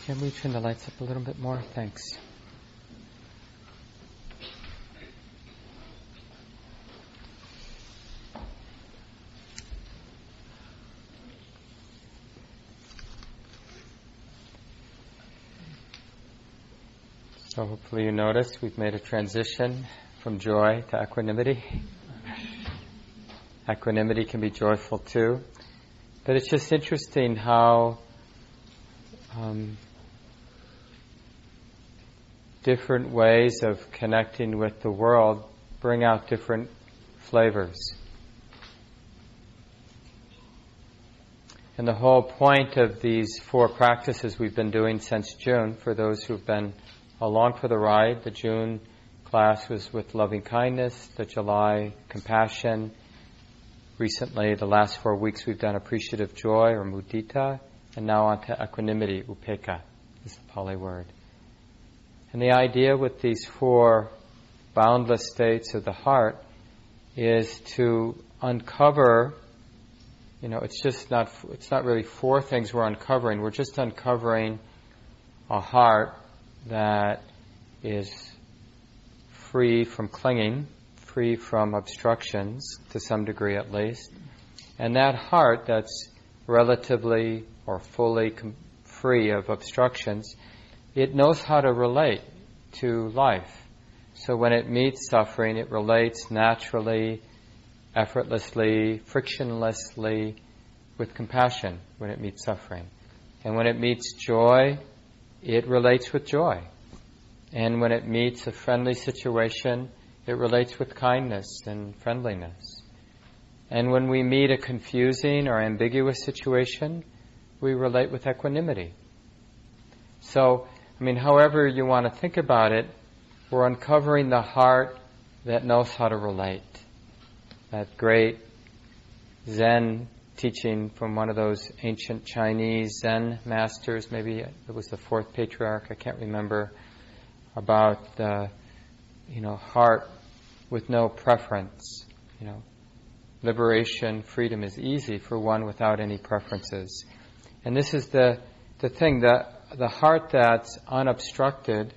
Can we turn the lights up a little bit more? Thanks. So hopefully you noticed we've made a transition from joy to equanimity. Equanimity can be joyful too. But it's just interesting how different ways of connecting with the world bring out different flavors. And the whole point of these 4 practices we've been doing since June, for those who've been along for the ride, the June class was with loving kindness, the July compassion. Recently, the last 4 weeks, we've done appreciative joy or mudita, and now on to equanimity, upekkha is the Pali word. And the idea with these 4 boundless states of the heart is to uncover, it's not really 4 things we're uncovering. We're just uncovering a heart that is free from clinging, free from obstructions, to some degree at least. And that heart that's relatively or fully free of obstructions, it knows how to relate to life. So when it meets suffering, it relates naturally, effortlessly, frictionlessly with compassion when it meets suffering. And when it meets joy, it relates with joy. And when it meets a friendly situation, it relates with kindness and friendliness. And when we meet a confusing or ambiguous situation, we relate with equanimity. So, however you want to think about it, we're uncovering the heart that knows how to relate. That great Zen teaching from one of those ancient Chinese Zen masters, maybe it was the 4th patriarch, I can't remember, about the heart with no preference. Liberation, freedom is easy for one without any preferences. And this is the thing, the heart that's unobstructed,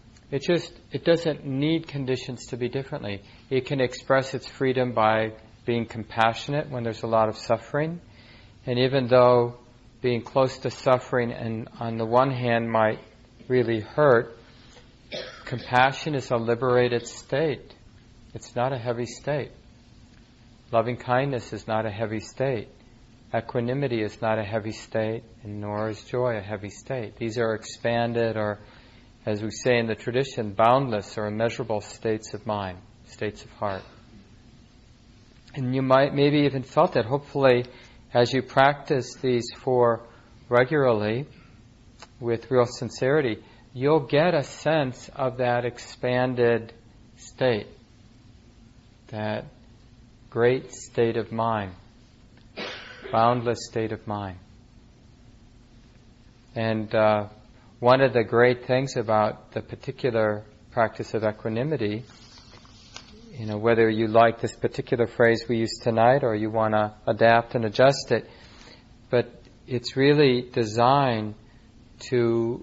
it doesn't need conditions to be differently. It can express its freedom by being compassionate when there's a lot of suffering. And even though being close to suffering and on the one hand might really hurt, compassion is a liberated state. It's not a heavy state. Loving kindness is not a heavy state. Equanimity is not a heavy state, and nor is joy a heavy state. These are expanded, or as we say in the tradition, boundless or immeasurable states of mind, states of heart. And you might maybe even felt it. Hopefully, as you practice these 4 regularly with real sincerity, you'll get a sense of that expanded state, that great state of mind, boundless state of mind. And one of the great things about the particular practice of equanimity, whether you like this particular phrase we used tonight or you want to adapt and adjust it, but it's really designed to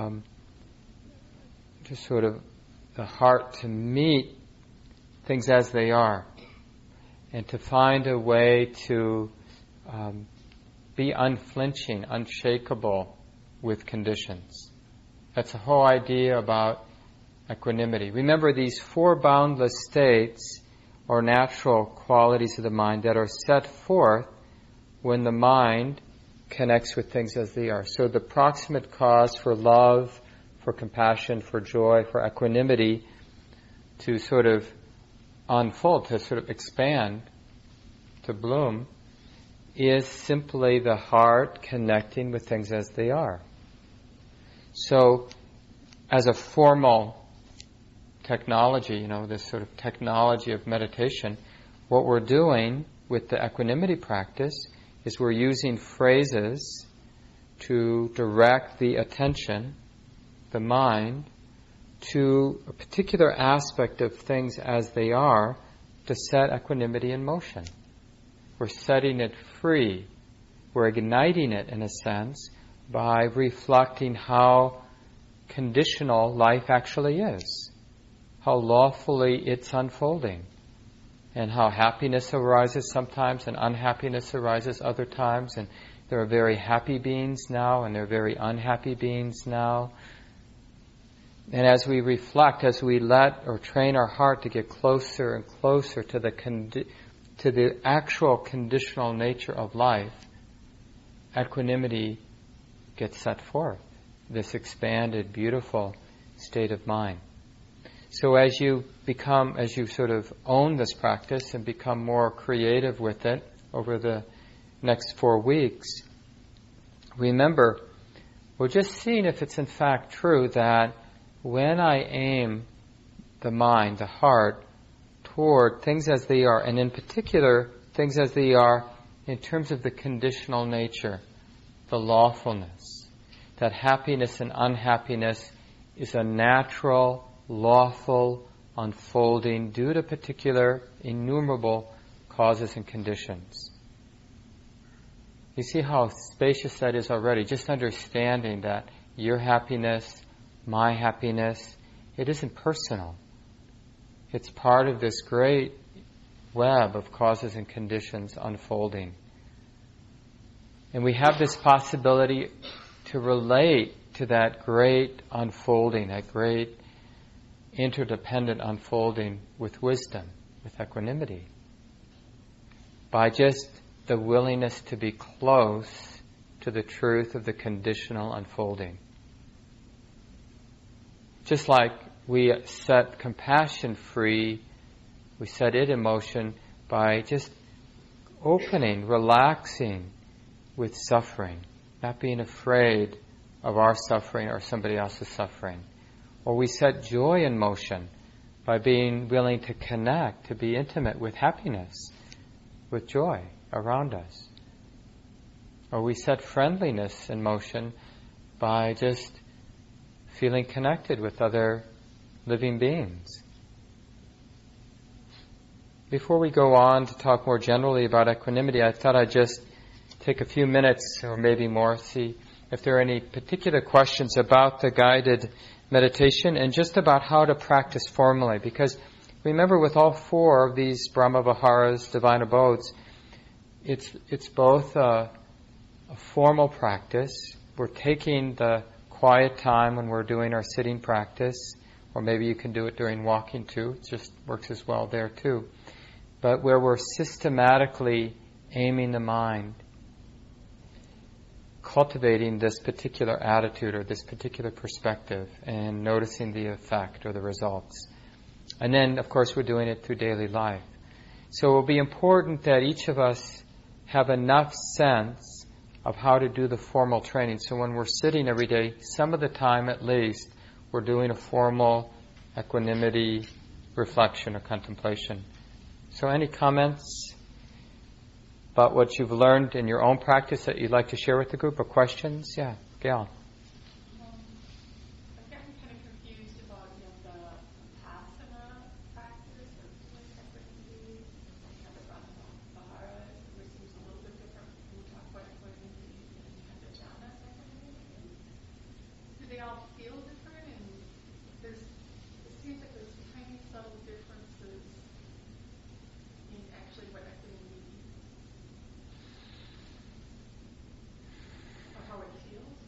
sort of the heart to meet things as they are and to find a way to be unflinching, unshakable with conditions. That's the whole idea about equanimity. Remember, these 4 boundless states or natural qualities of the mind that are set forth when the mind connects with things as they are. So the proximate cause for love, for compassion, for joy, for equanimity to sort of unfold, to sort of expand, to bloom, is simply the heart connecting with things as they are. So, as a formal technology, this sort of technology of meditation, what we're doing with the equanimity practice is we're using phrases to direct the attention, the mind, to a particular aspect of things as they are to set equanimity in motion. We're setting it free. We're igniting it, in a sense, by reflecting how conditional life actually is, how lawfully it's unfolding, and how happiness arises sometimes and unhappiness arises other times, and there are very happy beings now and there are very unhappy beings now. And as we reflect, as we let or train our heart to get closer and closer to the actual conditional nature of life, equanimity gets set forth, this expanded, beautiful state of mind. So as you sort of own this practice and become more creative with it over the next 4 weeks, remember, we're just seeing if it's in fact true that when I aim the mind, the heart, toward things as they are, and in particular, things as they are in terms of the conditional nature, the lawfulness, that happiness and unhappiness is a natural, lawful unfolding due to particular, innumerable causes and conditions. You see how spacious that is already, just understanding that your happiness, my happiness, it isn't personal. It's part of this great web of causes and conditions unfolding. And we have this possibility to relate to that great unfolding, that great interdependent unfolding with wisdom, with equanimity, by just the willingness to be close to the truth of the conditional unfolding. Just like we set compassion free, we set it in motion by just opening, relaxing with suffering, not being afraid of our suffering or somebody else's suffering. Or we set joy in motion by being willing to connect, to be intimate with happiness, with joy around us. Or we set friendliness in motion by just feeling connected with other living beings. Before we go on to talk more generally about equanimity, I thought I'd just take a few minutes or maybe more, see if there are any particular questions about the guided meditation and just about how to practice formally. Because remember, with all 4 of these Brahma Viharas, divine abodes, it's both a formal practice. We're taking the quiet time when we're doing our sitting practice, or maybe you can do it during walking too. It just works as well there too. But where we're systematically aiming the mind, cultivating this particular attitude or this particular perspective and noticing the effect or the results. And then, of course, we're doing it through daily life. So it will be important that each of us have enough sense of how to do the formal training. So when we're sitting every day, some of the time at least, we're doing a formal equanimity reflection or contemplation. So any comments about what you've learned in your own practice that you'd like to share with the group, or questions? Yeah, Gail. I've gotten kind of confused about the Vipassana practice or doing equanimity, the Vihara, which seems a little bit different when we talk about equanimity and the jhana equanimity. Do they all feel different? And it seems like there's tiny subtle differences in actually what equanimity means. How it feels?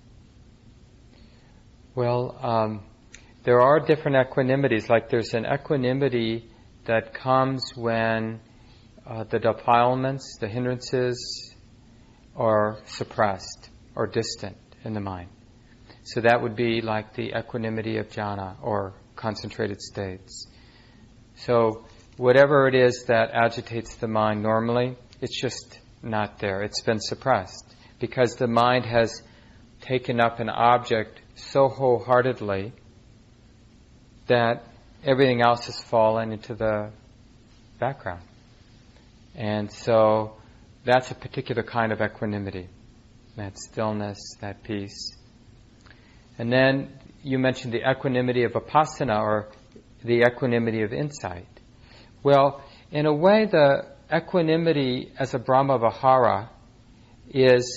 Well, there are different equanimities. Like there's an equanimity that comes when the defilements, the hindrances, are suppressed or distant in the mind. So that would be like the equanimity of jhana or concentrated states. So whatever it is that agitates the mind normally, it's just not there. It's been suppressed because the mind has taken up an object so wholeheartedly that everything else has fallen into the background. And so that's a particular kind of equanimity, that stillness, that peace. And then you mentioned the equanimity of vipassana, or the equanimity of insight. Well, in a way, the equanimity as a Brahma Vihara is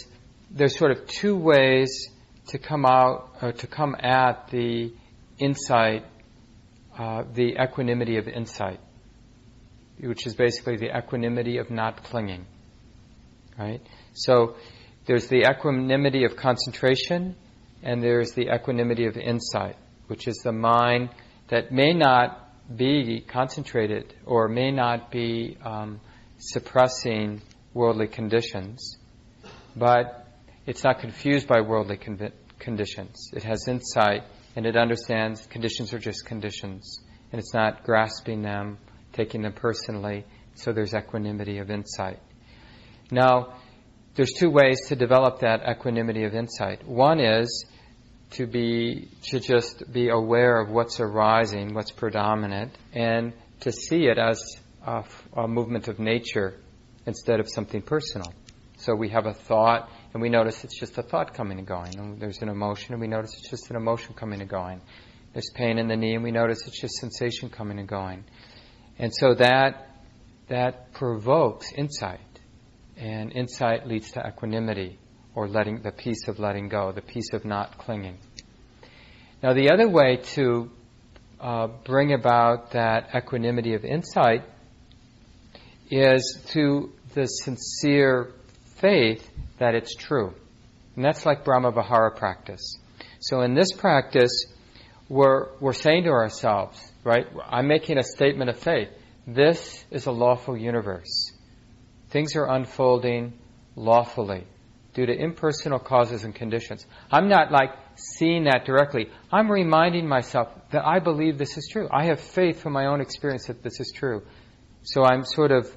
there's sort of two ways to come out, or to come at the insight, the equanimity of insight, which is basically the equanimity of not clinging, right? So there's the equanimity of concentration, and there's the equanimity of insight, which is the mind that may not be concentrated or may not be suppressing worldly conditions, but it's not confused by worldly conditions. It has insight, and it understands conditions are just conditions, and it's not grasping them, taking them personally, so there's equanimity of insight. Now, there's two ways to develop that equanimity of insight. One is to just be aware of what's arising, what's predominant, and to see it as a movement of nature instead of something personal. So we have a thought, and we notice it's just a thought coming and going. And there's an emotion, and we notice it's just an emotion coming and going. There's pain in the knee, and we notice it's just sensation coming and going. And so that provokes insight, and insight leads to equanimity, or the peace of letting go, the peace of not clinging. Now, the other way to bring about that equanimity of insight is through the sincere faith that it's true. And that's like Brahma-Vihara practice. So in this practice, we're saying to ourselves, right, I'm making a statement of faith. This is a lawful universe. Things are unfolding lawfully due to impersonal causes and conditions. I'm not like seeing that directly. I'm reminding myself that I believe this is true. I have faith from my own experience that this is true. So I'm sort of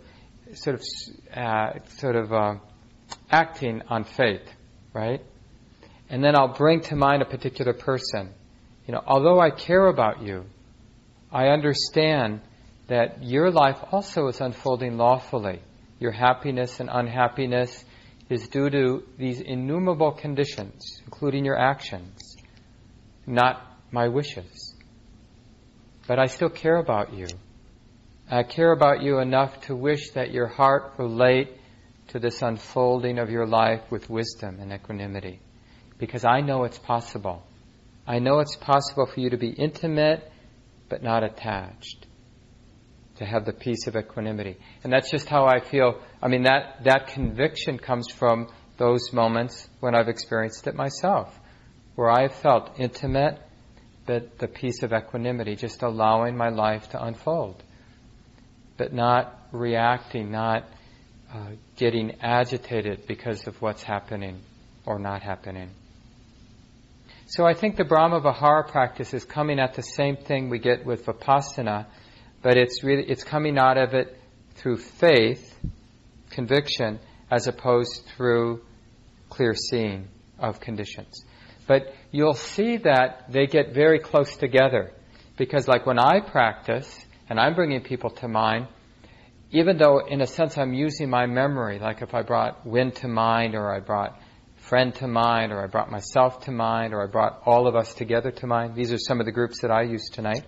acting on faith, right? And then I'll bring to mind a particular person. Although I care about you, I understand that your life also is unfolding lawfully. Your happiness and unhappiness is due to these innumerable conditions, including your actions, not my wishes. But I still care about you. I care about you enough to wish that your heart relate to this unfolding of your life with wisdom and equanimity. Because I know it's possible. I know it's possible for you to be intimate but not attached. To have the peace of equanimity. And that's just how I feel. I mean, that conviction comes from those moments when I've experienced it myself, where I have felt intimate, but the peace of equanimity, just allowing my life to unfold, but not reacting, not getting agitated because of what's happening or not happening. So I think the Brahma-Vihara practice is coming at the same thing we get with Vipassana, but it's coming out of it through faith, conviction, as opposed through clear seeing of conditions. But you'll see that they get very close together. Because like when I practice, and I'm bringing people to mind, even though in a sense I'm using my memory, like if I brought wind to mind, or I brought friend to mind, or I brought myself to mind, or I brought all of us together to mind. These are some of the groups that I used tonight.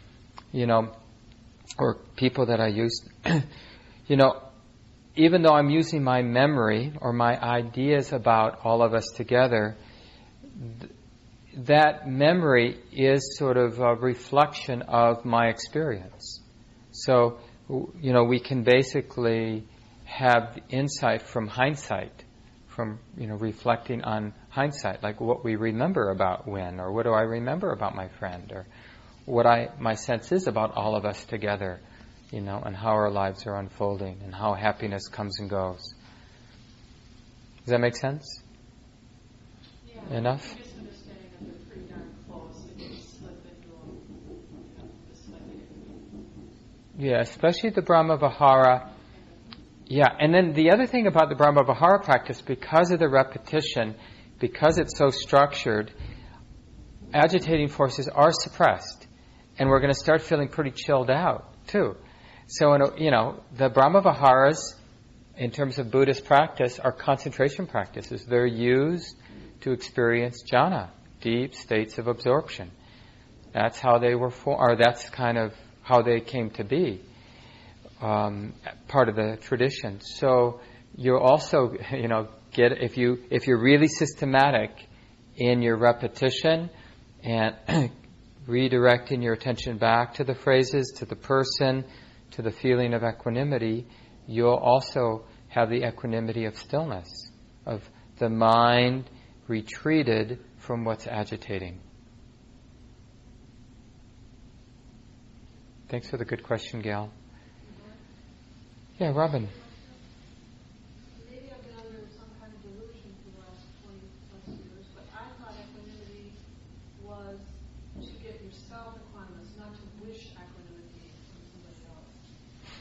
Or people that I used, even though I'm using my memory or my ideas about all of us together, that memory is sort of a reflection of my experience. So, we can basically have insight from hindsight, from, reflecting on hindsight, like what we remember about when, or what do I remember about my friend, or what my sense is about all of us together, and how our lives are unfolding, and how happiness comes and goes. Does that make sense? Yeah. Enough? I'm just understanding that they're pretty darn close. If you slip into a slightly different. Yeah, especially the Brahma-Vihara. Yeah, and then the other thing about the Brahma-Vihara practice, because of the repetition, because it's so structured, agitating forces are suppressed. And we're going to start feeling pretty chilled out, too. So, the Brahma-Viharas, in terms of Buddhist practice, are concentration practices. They're used to experience jhana, deep states of absorption. That's how they were or that's kind of how they came to be, part of the tradition. So, you're also, if you're really systematic in your repetition and redirecting your attention back to the phrases, to the person, to the feeling of equanimity, you'll also have the equanimity of stillness, of the mind retreated from what's agitating. Thanks for the good question, Gail. Yeah, Robin. Maybe I've been under some kind of delusion for the last 20 plus years, but I thought equanimity was to get yourself equanimous, not to wish equanimity from somebody else.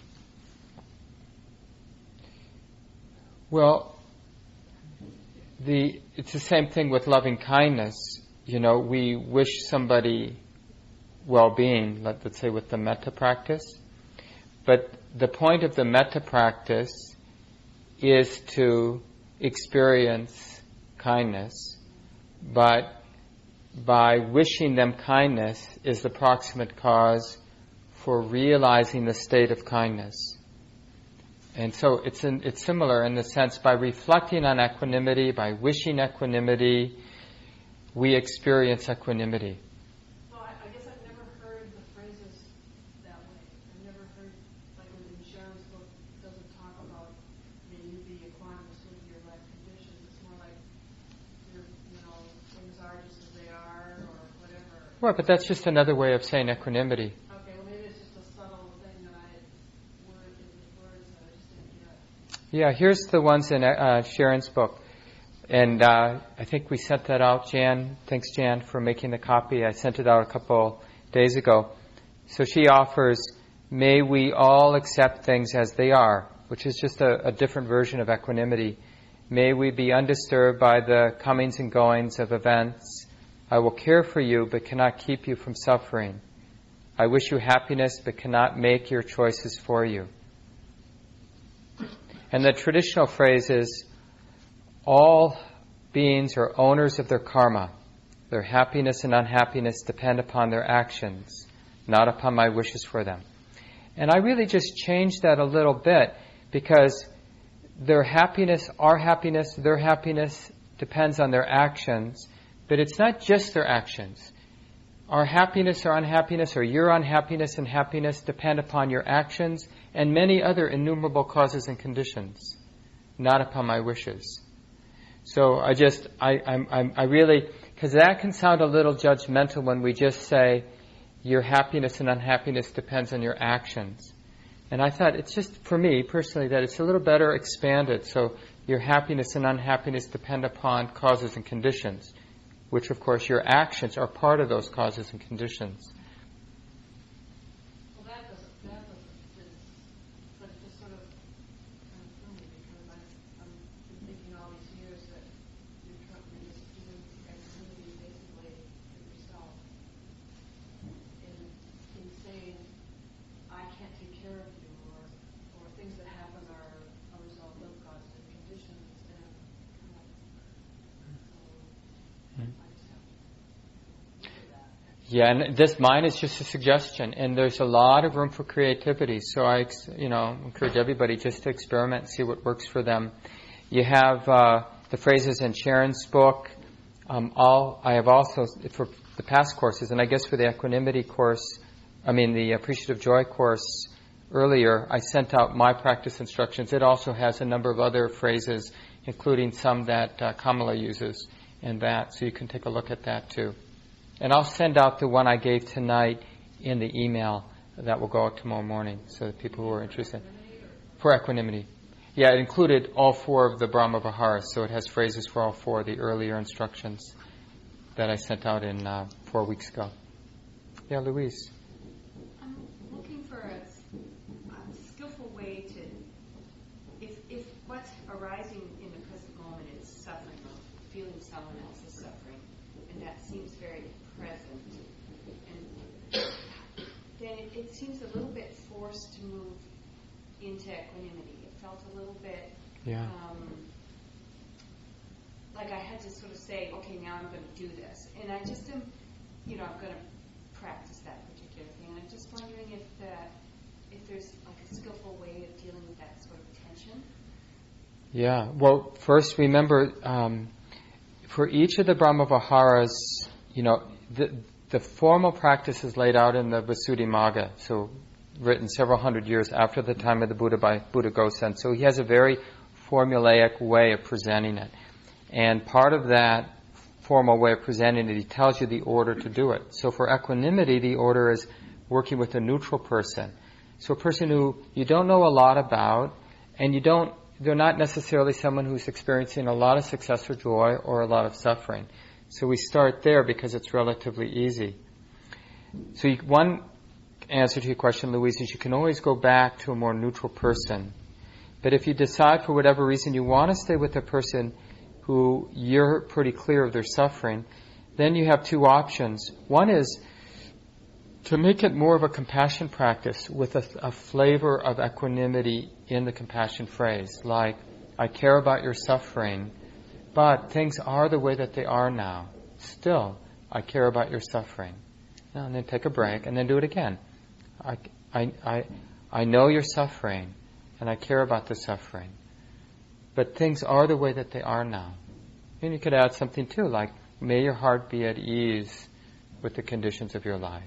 Well, it's the same thing with loving kindness. We wish somebody well-being, let's say with the metta practice. But the point of the metta practice is to experience kindness, but by wishing them kindness is the proximate cause for realizing the state of kindness. And so it's similar in the sense, by reflecting on equanimity, by wishing equanimity, we experience equanimity. Well, I guess I've never heard the phrases that way. I've never heard, like in Sharon's book, it doesn't talk about, may you be equanimous with your life conditions. It's more like, things are just as they are, or whatever. Well, but that's just another way of saying equanimity. Okay, well maybe it's just a subtle thing that words that I just didn't get. Yeah, here's the ones in Sharon's book. And I think we sent that out, Jan. Thanks, Jan, for making the copy. I sent it out a couple days ago. So she offers, may we all accept things as they are, which is just a different version of equanimity. May we be undisturbed by the comings and goings of events. I will care for you, but cannot keep you from suffering. I wish you happiness, but cannot make your choices for you. And the traditional phrase is, all beings are owners of their karma. Their happiness and unhappiness depend upon their actions, not upon my wishes for them. And I really just changed that a little bit, because their happiness, our happiness, their happiness depends on their actions, but it's not just their actions. Our happiness or unhappiness, or your unhappiness and happiness, depend upon your actions and many other innumerable causes and conditions, not upon my wishes. So I really, because that can sound a little judgmental when we just say your happiness and unhappiness depends on your actions. And I thought it's just, for me personally, that it's a little better expanded. So your happiness and unhappiness depend upon causes and conditions, which of course your actions are part of those causes and conditions. Well, that doesn't fit, but it just sort of kind of threw me, because I've been thinking all these years that you're just doing equanimity basically for yourself. In saying, I can't take care of you, or things that happen are a result of causes and conditions, and I just have to look at that. Yeah, and this mine is just a suggestion, and there's a lot of room for creativity. So I, encourage everybody just to experiment and see what works for them. You have the phrases in Sharon's book. I have also, for the past courses, and I guess for the equanimity course, the Appreciative Joy course earlier, I sent out my practice instructions. It also has a number of other phrases, including some that Kamala uses, and that, so you can take a look at that too. And I'll send out the one I gave tonight in the email that will go out tomorrow morning, so that people who are interested. For equanimity. Yeah, it included all four of the Brahma Viharas, so it has phrases for all four of the earlier instructions that I sent out in 4 weeks ago. Yeah, Louise. I'm looking for a skillful way to, if what's arising in the present moment is suffering, or feeling someone else's suffering, and that seems very present, and then it seems a little bit forced to move into equanimity. It felt a little bit like I had to sort of say, okay, now I'm going to do this. And I just am, I'm going to practice that particular thing. And I'm just wondering if there's like a skillful way of dealing with that sort of tension. Yeah. Well, first remember, for each of the Brahmaviharas, the formal practice is laid out in the Visuddhimagga, so written several hundred years after the time of the Buddha by Buddha Gosen. So he has a very formulaic way of presenting it. And part of that formal way of presenting it, he tells you the order to do it. So for equanimity, the order is working with a neutral person. So a person who you don't know a lot about, and they're not necessarily someone who's experiencing a lot of success or joy or a lot of suffering. So we start there because it's relatively easy. So one answer to your question, Louise, is you can always go back to a more neutral person. But if you decide for whatever reason you want to stay with a person who you're pretty clear of their suffering, then you have two options. One is to make it more of a compassion practice with a flavor of equanimity in the compassion phrase, like, I care about your suffering, but things are the way that they are now. Still, I care about your suffering. And then take a break, and then do it again. I know you're suffering, and I care about the suffering. But things are the way that they are now. And you could add something too, like, may your heart be at ease with the conditions of your life.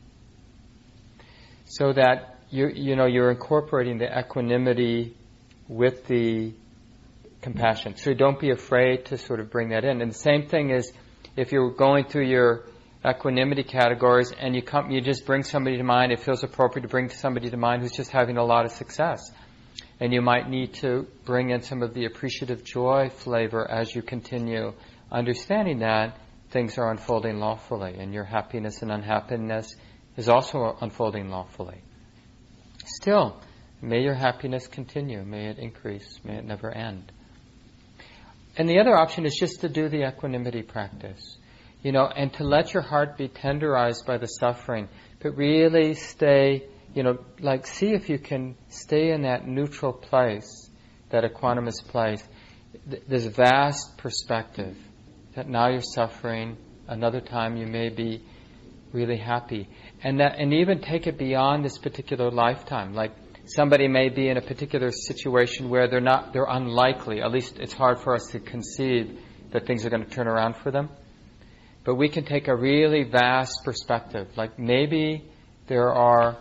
So that you're incorporating the equanimity with the compassion. So don't be afraid to sort of bring that in. And the same thing is if you're going through your equanimity categories and you just bring somebody to mind, it feels appropriate to bring somebody to mind who's just having a lot of success. And you might need to bring in some of the appreciative joy flavor as you continue, understanding that things are unfolding lawfully and your happiness and unhappiness is also unfolding lawfully. Still, may your happiness continue, may it increase, may it never end. And the other option is just to do the equanimity practice, and to let your heart be tenderized by the suffering, but really stay, see if you can stay in that neutral place, that equanimous place, this vast perspective, that now you're suffering, another time you may be really happy. And even take it beyond this particular lifetime. Like somebody may be in a particular situation where they're unlikely, at least it's hard for us to conceive that things are going to turn around for them. But we can take a really vast perspective. Like maybe there are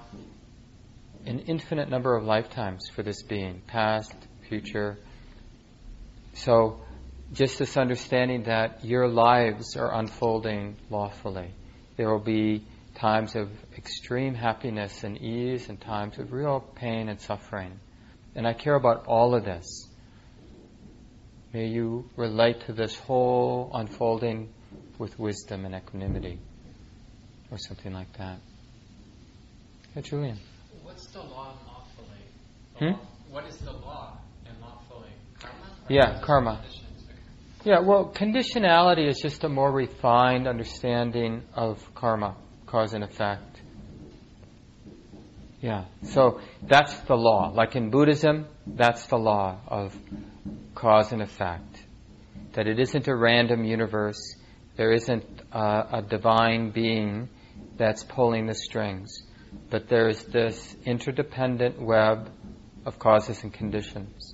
an infinite number of lifetimes for this being, past, future. So just this understanding that your lives are unfolding lawfully. There will be times of extreme happiness and ease and times of real pain and suffering. And I care about all of this. May you relate to this whole unfolding with wisdom and equanimity, or something like that. Yeah, Julian. What's the law lawfully? What is the law in lawfully? Karma? Yeah, karma. Yeah, well, conditionality is just a more refined understanding of karma, cause and effect. Yeah, so that's the law. Like in Buddhism, that's the law of cause and effect. That it isn't a random universe. There isn't a divine being that's pulling the strings. But there's this interdependent web of causes and conditions.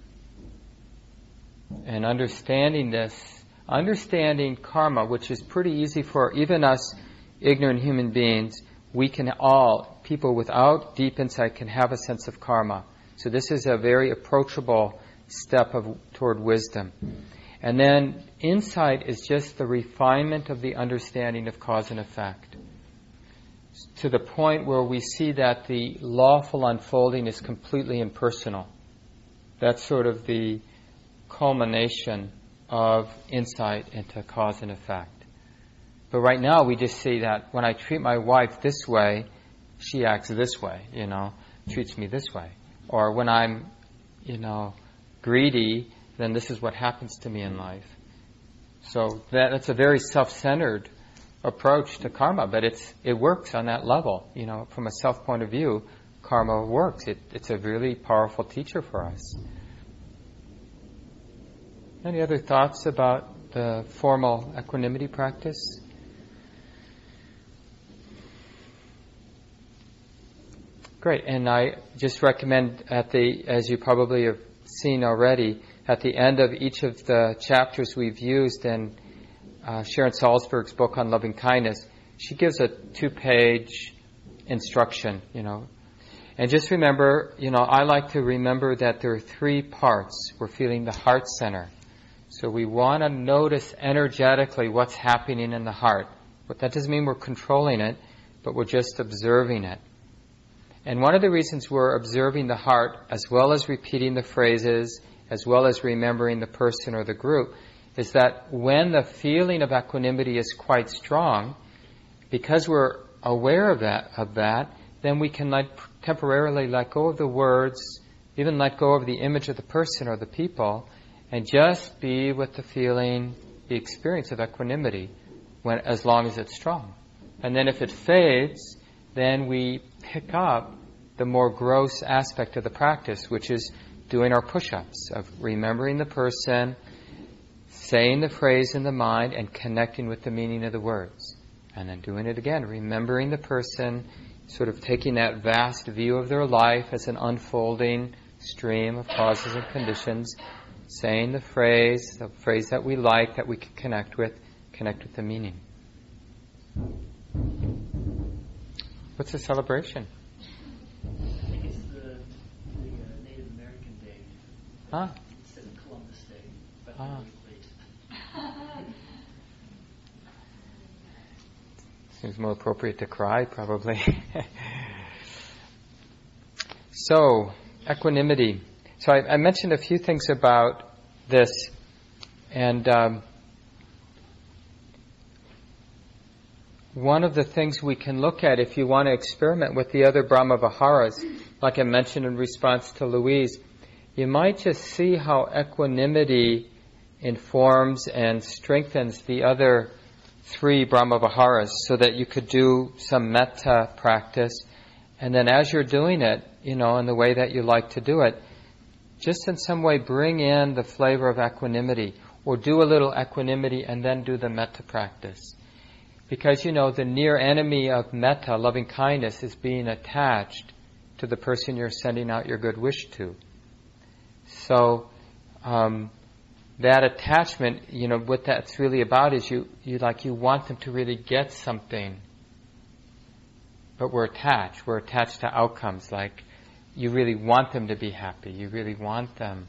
And understanding karma, which is pretty easy for even us ignorant human beings, people without deep insight can have a sense of karma. So this is a very approachable step toward wisdom. And then insight is just the refinement of the understanding of cause and effect, to the point where we see that the lawful unfolding is completely impersonal. That's sort of the culmination of insight into cause and effect. But right now we just see that when I treat my wife this way, she acts this way, treats me this way. Or when I'm, greedy, then this is what happens to me in life. So that's a very self-centered approach to karma, but it works on that level. From a self point of view, karma works. It's a really powerful teacher for us. Any other thoughts about the formal equanimity practice? Great, and I just recommend as you probably have seen already, at the end of each of the chapters we've used in Sharon Salzberg's book on loving kindness, she gives a 2-page instruction, And just remember, I like to remember that there are 3 parts. We're feeling the heart center. So we want to notice energetically what's happening in the heart. But that doesn't mean we're controlling it, but we're just observing it. And one of the reasons we're observing the heart, as well as repeating the phrases, as well as remembering the person or the group, is that when the feeling of equanimity is quite strong, because we're aware of that, then we can temporarily let go of the words, even let go of the image of the person or the people, and just be with the feeling, the experience of equanimity, as long as it's strong. And then if it fades, then we pick up the more gross aspect of the practice, which is doing our push-ups, of remembering the person, saying the phrase in the mind, and connecting with the meaning of the words. And then doing it again, remembering the person, sort of taking that vast view of their life as an unfolding stream of causes and conditions, saying the phrase that we like, that we can connect with the meaning. What's the celebration? I think it's the Native American Day. Huh? Instead of Columbus Day, but Ah. really late. Seems more appropriate to cry, probably. So, equanimity. So I mentioned a few things about this, and one of the things we can look at if you want to experiment with the other Brahma Viharas, like I mentioned in response to Louise, you might just see how equanimity informs and strengthens the other 3 Brahma Viharas, so that you could do some metta practice, and then as you're doing it, in the way that you like to do it, just in some way bring in the flavor of equanimity, or do a little equanimity and then do the metta practice. Because, the near enemy of metta, loving kindness, is being attached to the person you're sending out your good wish to. So, that attachment, what that's really about is you want them to really get something. But we're attached. We're attached to outcomes. Like, you really want them to be happy. You really want them.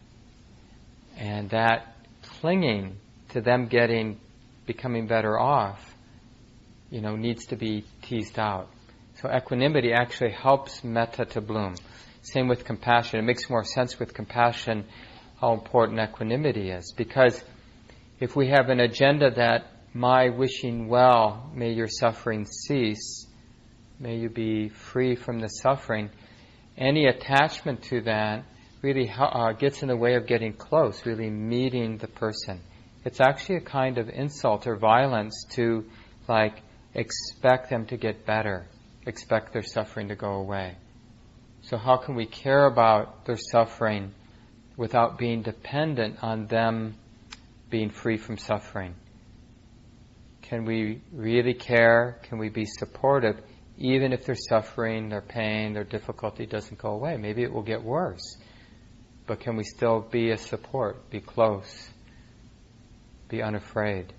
And that clinging to them becoming better off, needs to be teased out. So equanimity actually helps metta to bloom. Same with compassion. It makes more sense with compassion how important equanimity is. Because if we have an agenda that my wishing well, may your suffering cease, may you be free from the suffering, any attachment to that really gets in the way of getting close, really meeting the person. It's actually a kind of insult or violence to, expect them to get better, expect their suffering to go away. So how can we care about their suffering without being dependent on them being free from suffering? Can we really care? Can we be supportive, even if their suffering, their pain, their difficulty doesn't go away? Maybe it will get worse. But can we still be a support, be close, be unafraid?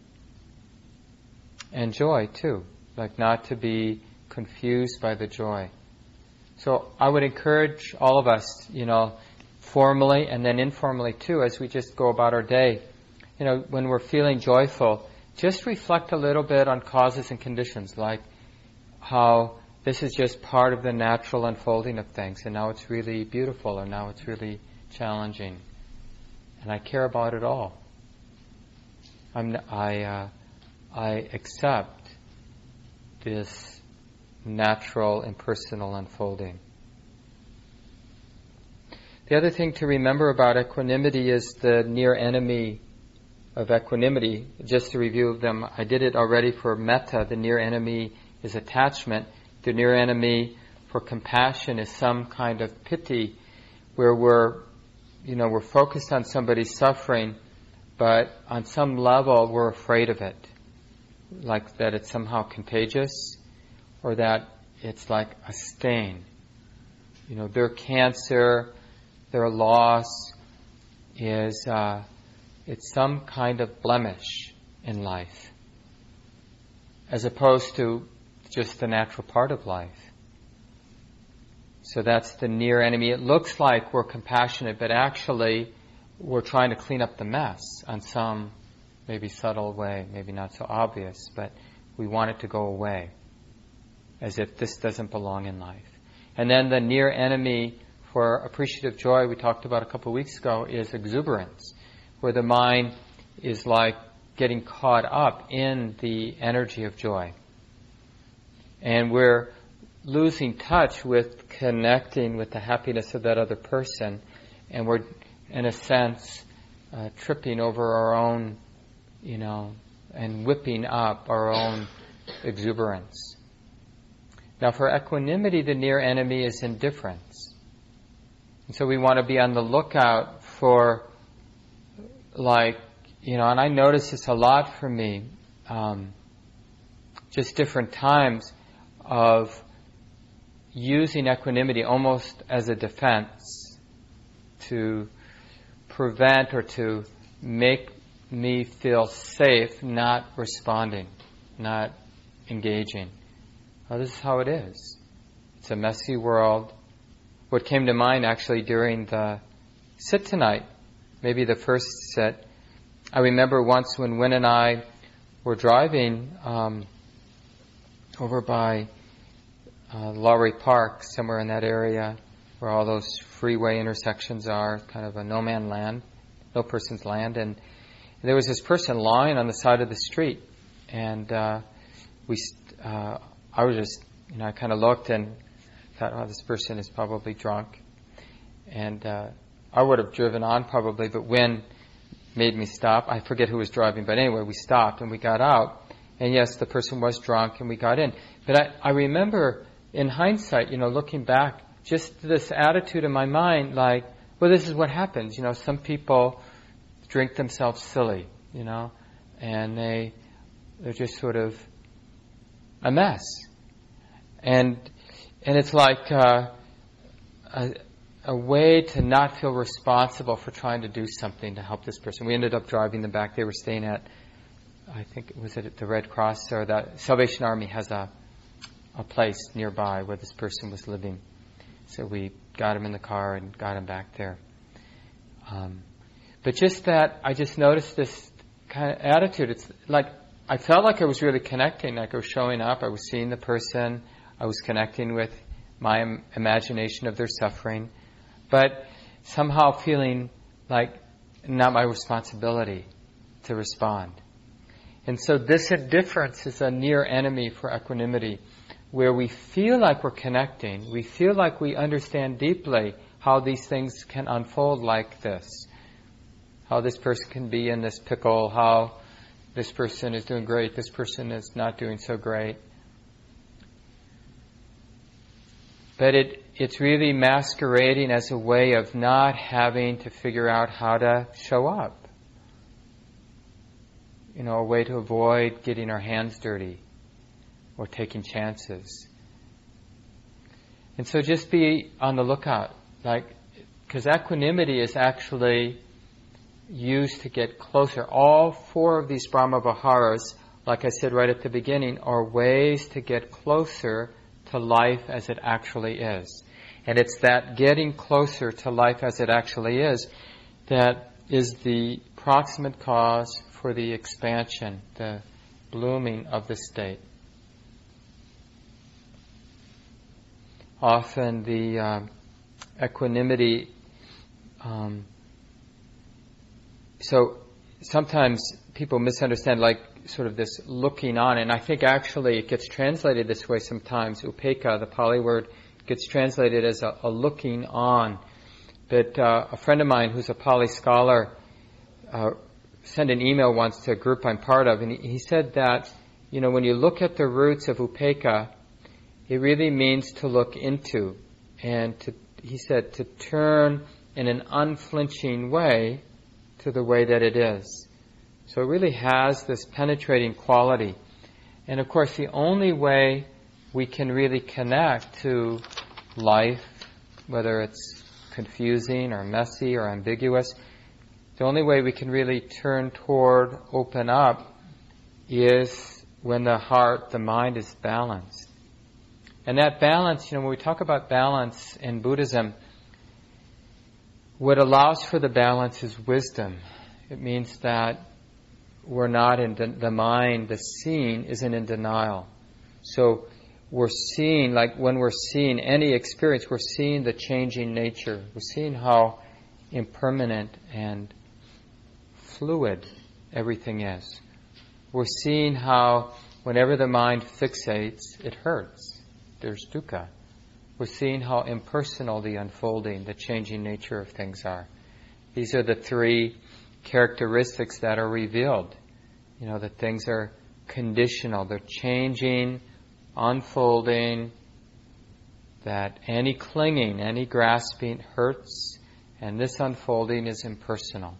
And joy, too. Not to be confused by the joy. So I would encourage all of us, formally and then informally too, as we just go about our day, when we're feeling joyful, just reflect a little bit on causes and conditions, like how this is just part of the natural unfolding of things, and now it's really beautiful, or now it's really challenging, and I care about it all. I accept this natural, impersonal unfolding. The other thing to remember about equanimity is the near enemy of equanimity. Just to review them, I did it already for metta. The near enemy is attachment. The near enemy for compassion is some kind of piti, where we're focused on somebody's suffering, but on some level we're afraid of it, like that it's somehow contagious, or that it's like a stain. Their cancer, their loss, is it's some kind of blemish in life, as opposed to just the natural part of life. So that's the near enemy. It looks like we're compassionate, but actually we're trying to clean up the mess on some maybe subtle way, maybe not so obvious, but we want it to go away, as if this doesn't belong in life. And then the near enemy for appreciative joy, we talked about a couple of weeks ago, is exuberance, where the mind is like getting caught up in the energy of joy. And we're losing touch with connecting with the happiness of that other person, and we're, in a sense, tripping over our own, and whipping up our own exuberance. Now, for equanimity, the near enemy is indifference. And so we want to be on the lookout for, and I notice this a lot for me, just different times of using equanimity almost as a defense to prevent or to make me feel safe not responding, not engaging. Well, this is how it is. It's a messy world. What came to mind actually during the sit tonight, maybe the first sit, I remember once when Wynn and I were driving over by Lowry Park, somewhere in that area where all those freeway intersections are, kind of a no person's land, and there was this person lying on the side of the street, and I was just, I kind of looked and thought, oh, this person is probably drunk, and I would have driven on probably, but Wynn made me stop. I forget who was driving, but anyway, we stopped and we got out, and yes, the person was drunk, and we got in. But I remember, in hindsight, looking back, just this attitude in my mind, like, well, this is what happens. Some people drink themselves silly, and they're just sort of a mess. And it's like a way to not feel responsible for trying to do something to help this person. We ended up driving them back. They were staying at, I think, was it at the Red Cross, or the Salvation Army has a place nearby where this person was living. So we got him in the car and got him back there. But just that, I just noticed this kind of attitude. It's like, I felt like I was really connecting, like I was showing up, I was seeing the person, I was connecting with my imagination of their suffering, but somehow feeling like not my responsibility to respond. And so this indifference is a near enemy for equanimity, where we feel like we're connecting, we feel like we understand deeply how these things can unfold like this, how this person can be in this pickle, how this person is doing great, this person is not doing so great. But it's really masquerading as a way of not having to figure out how to show up. A way to avoid getting our hands dirty or taking chances. And so just be on the lookout, because equanimity is actually used to get closer. All four of these Brahma Viharas, like I said right at the beginning, are ways to get closer to life as it actually is. And it's that getting closer to life as it actually is that is the proximate cause for the expansion, the blooming of the state. Often the equanimity, so sometimes people misunderstand sort of this looking on, and I think actually it gets translated this way sometimes. Upekkha, the Pali word, gets translated as a looking on. But a friend of mine who's a Pali scholar sent an email once to a group I'm part of, and he said that, when you look at the roots of upekkha, it really means to look into, and he said to turn in an unflinching way to the way that it is. So it really has this penetrating quality. And of course, the only way we can really connect to life, whether it's confusing or messy or ambiguous, The only way we can really turn toward, open up, is when the heart, the mind is balanced. And that balance, when we talk about balance in Buddhism, what allows for the balance is wisdom. It means that we're not in the mind, the seeing isn't in denial. So we're seeing, like when we're seeing any experience, we're seeing the changing nature. We're seeing how impermanent and fluid everything is. We're seeing how whenever the mind fixates, it hurts. There's dukkha. We're seeing how impersonal the unfolding, the changing nature of things are. These are the three characteristics that are revealed. That things are conditional. They're changing, unfolding, that any clinging, any grasping hurts, and this unfolding is impersonal.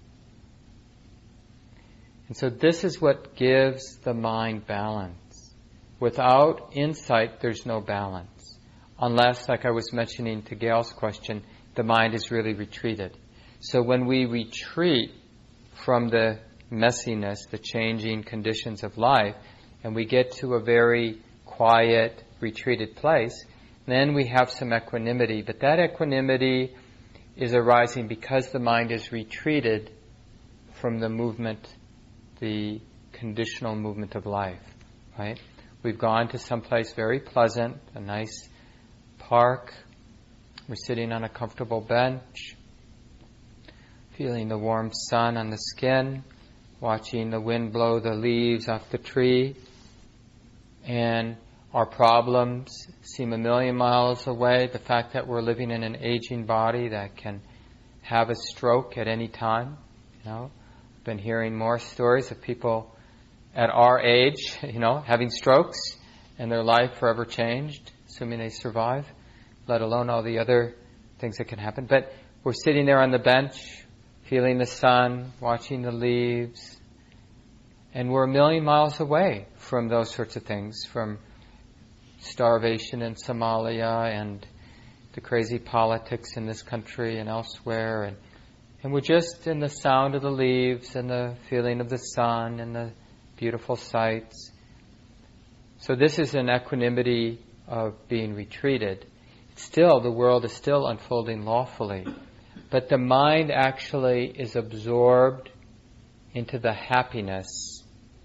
And so this is what gives the mind balance. Without insight, there's no balance. Unless, like I was mentioning to Gail's question, the mind is really retreated. So when we retreat from the messiness, the changing conditions of life, and we get to a very quiet, retreated place, then we have some equanimity. But that equanimity is arising because the mind is retreated from the movement, the conditional movement of life, right? We've gone to someplace very pleasant, a nice park. We're sitting on a comfortable bench, feeling the warm sun on the skin, watching the wind blow the leaves off the tree, and our problems seem a million miles away. The fact that we're living in an aging body that can have a stroke at any time. Been hearing more stories of people at our age, having strokes and their life forever changed, assuming they survive, let alone all the other things that can happen. But we're sitting there on the bench, feeling the sun, watching the leaves, and we're a million miles away from those sorts of things, from starvation in Somalia and the crazy politics in this country and elsewhere, and we're just in the sound of the leaves and the feeling of the sun and the beautiful sights. So this is an equanimity of being retreated. Still, the world is still unfolding lawfully, but the mind actually is absorbed into the happiness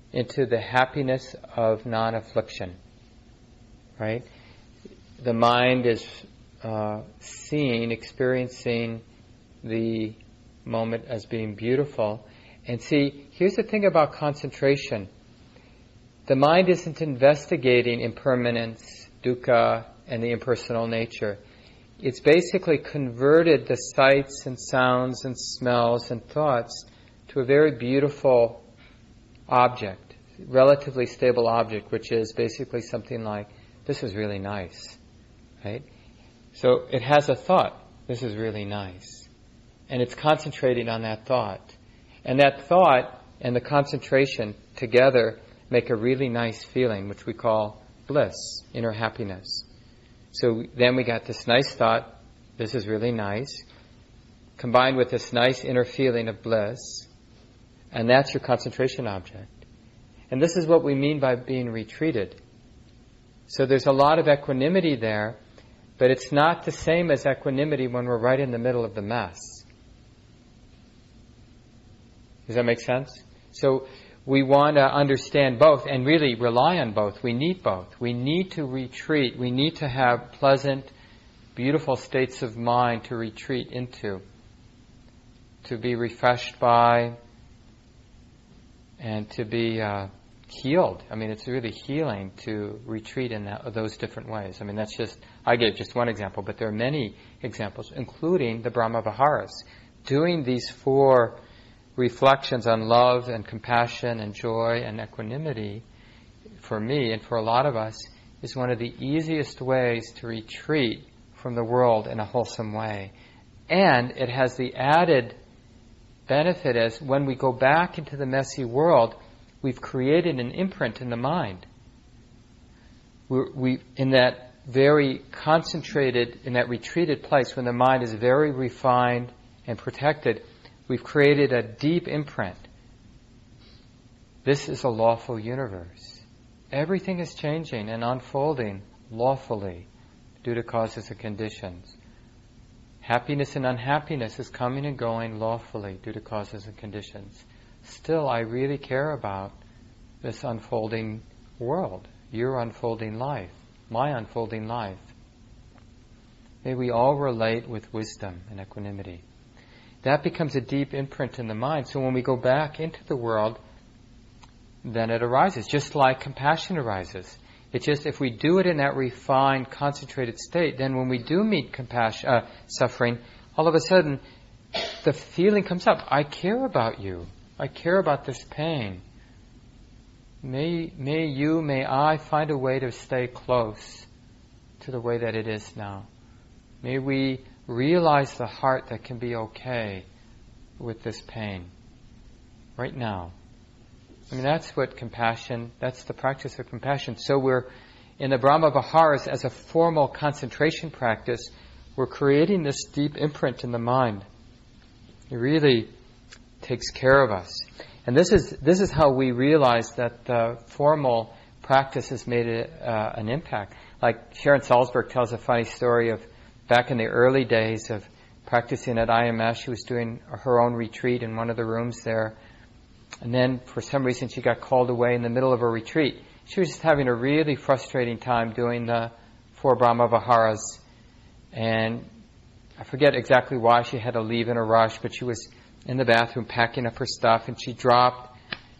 of non-affliction, right? The mind is experiencing the moment as being beautiful. And see, here's the thing about concentration. The mind isn't investigating impermanence, dukkha, and the impersonal nature. It's basically converted the sights and sounds and smells and thoughts to a very beautiful object, relatively stable object, which is basically something like, this is really nice, right? So it has a thought, this is really nice. And it's concentrating on that thought. And that thought and the concentration together make a really nice feeling, which we call bliss, inner happiness. So then we got this nice thought, this is really nice, combined with this nice inner feeling of bliss, and that's your concentration object. And this is what we mean by being retreated. So there's a lot of equanimity there, but it's not the same as equanimity when we're right in the middle of the mess. Does that make sense? So we want to understand both and really rely on both. We need both. We need to retreat. We need to have pleasant, beautiful states of mind to retreat into, to be refreshed by, and to be healed. I mean, it's really healing to retreat in those different ways. I mean, I gave just one example, but there are many examples, including the Brahma Viharas. Doing these 4 reflections on love and compassion and joy and equanimity, for me and for a lot of us, is one of the easiest ways to retreat from the world in a wholesome way. And it has the added benefit as when we go back into the messy world, we've created an imprint in the mind. We in that very concentrated, in that retreated place, when the mind is very refined and protected, We've created a deep imprint. This is a lawful universe. Everything is changing and unfolding lawfully due to causes and conditions. Happiness and unhappiness is coming and going lawfully due to causes and conditions. Still, I really care about this unfolding world, your unfolding life, my unfolding life. May we all relate with wisdom and equanimity. That becomes a deep imprint in the mind. So when we go back into the world, then it arises, just like compassion arises. It's just if we do it in that refined, concentrated state, then when we do meet suffering, all of a sudden the feeling comes up, I care about you. I care about this pain. May I find a way to stay close to the way that it is now. May we realize the heart that can be okay with this pain right now. I mean, that's what compassion, that's the practice of compassion. So we're, in the Brahma Viharas, as a formal concentration practice, we're creating this deep imprint in the mind. It really takes care of us. And this is how we realize that the formal practice has made an impact. Like Sharon Salzberg tells a funny story of back in the early days of practicing at IMS. She was doing her own retreat in one of the rooms there. And then, for some reason, she got called away in the middle of her retreat. She was just having a really frustrating time doing the 4 Brahma Viharas. And I forget exactly why she had to leave in a rush, but she was in the bathroom packing up her stuff, and she dropped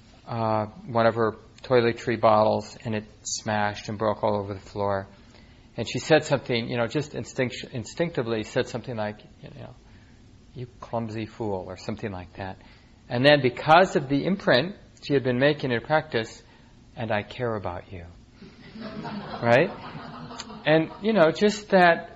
one of her toiletry bottles, and it smashed and broke all over the floor. And she said something, just instinctively said something like, you clumsy fool, or something like that. And then because of the imprint she had been making in practice, and I care about you. Right? And, just that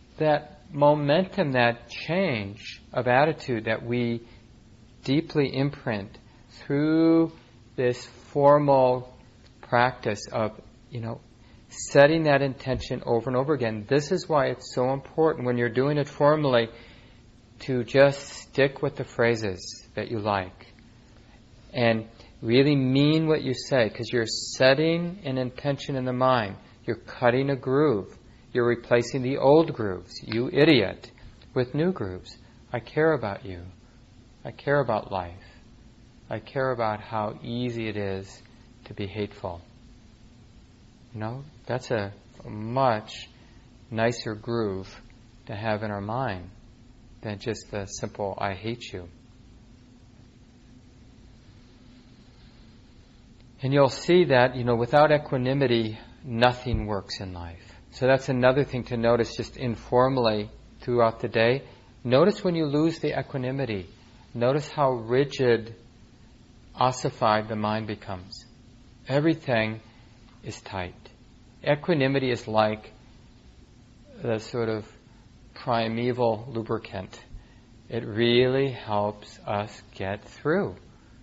momentum, that change of attitude that we deeply imprint through this formal practice of, setting that intention over and over again. This is why it's so important when you're doing it formally to just stick with the phrases that you like and really mean what you say, because you're setting an intention in the mind. You're cutting a groove. You're replacing the old grooves, you idiot, with new grooves. I care about you. I care about life. I care about how easy it is to be hateful. That's a much nicer groove to have in our mind than just the simple, I hate you. And you'll see that, without equanimity, nothing works in life. So that's another thing to notice just informally throughout the day. Notice when you lose the equanimity. Notice how rigid, ossified the mind becomes. Everything is tight. Equanimity is like the sort of primeval lubricant. It really helps us get through.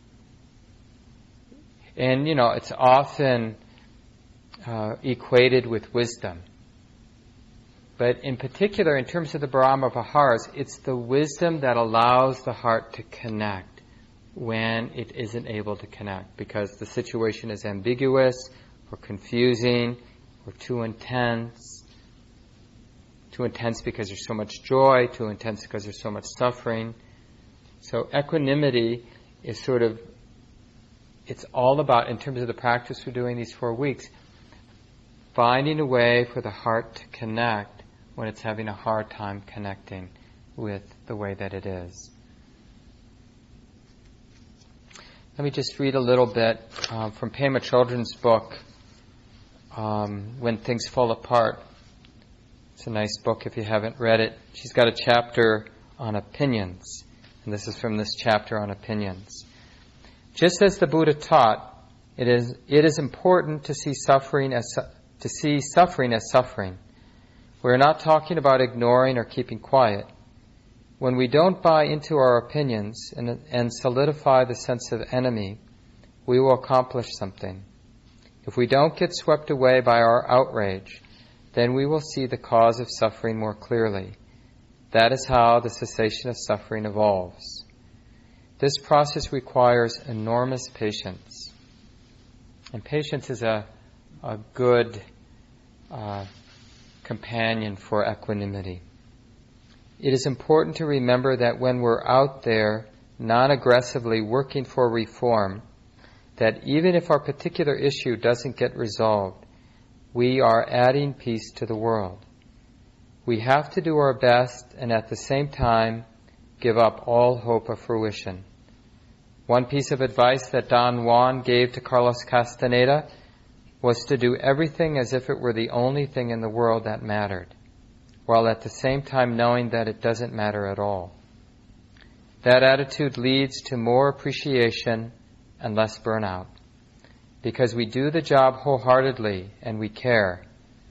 And, it's often equated with wisdom. But in particular, in terms of the Brahma Viharas, it's the wisdom that allows the heart to connect when it isn't able to connect, because the situation is ambiguous or confusing or too intense. Too intense because there's so much joy, too intense because there's so much suffering. So equanimity is it's all about, in terms of the practice we're doing these 4 weeks, finding a way for the heart to connect when it's having a hard time connecting with the way that it is. Let me just read a little bit from Pema Chodron's book, When Things Fall Apart. It's a nice book if you haven't read it. She's got a chapter on opinions, and this is from this chapter on opinions. Just as the Buddha taught, it is important to see suffering as suffering. We're not talking about ignoring or keeping quiet. When we don't buy into our opinions and solidify the sense of enemy, we will accomplish something. If we don't get swept away by our outrage, then we will see the cause of suffering more clearly. That is how the cessation of suffering evolves. This process requires enormous patience. And patience is a good companion for equanimity. It is important to remember that when we're out there non-aggressively working for reform, that even if our particular issue doesn't get resolved, we are adding peace to the world. We have to do our best and at the same time give up all hope of fruition. One piece of advice that Don Juan gave to Carlos Castaneda was to do everything as if it were the only thing in the world that mattered, while at the same time knowing that it doesn't matter at all. That attitude leads to more appreciation and less burnout, because we do the job wholeheartedly and we care.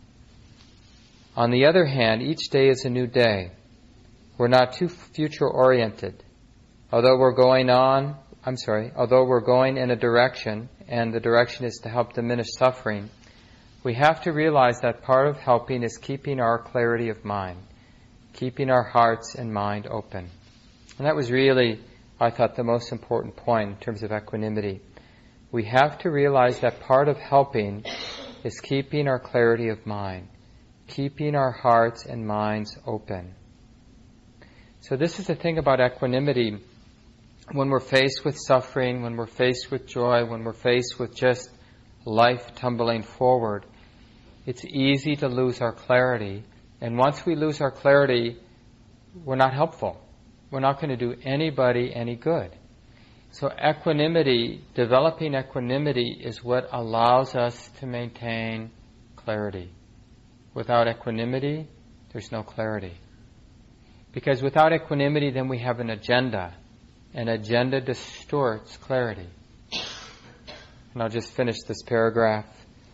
On the other hand, each day is a new day. We're not too future-oriented. Although we're going in a direction, and the direction is to help diminish suffering, we have to realize that part of helping is keeping our clarity of mind, keeping our hearts and mind open. And that was really, I thought, the most important point in terms of equanimity. We have to realize that part of helping is keeping our clarity of mind, keeping our hearts and minds open. So this is the thing about equanimity. When we're faced with suffering, when we're faced with joy, when we're faced with just life tumbling forward, it's easy to lose our clarity. And once we lose our clarity, we're not helpful. We're not going to do anybody any good. So equanimity, developing equanimity, is what allows us to maintain clarity. Without equanimity, there's no clarity. Because without equanimity, then we have an agenda. An agenda distorts clarity. And I'll just finish this paragraph.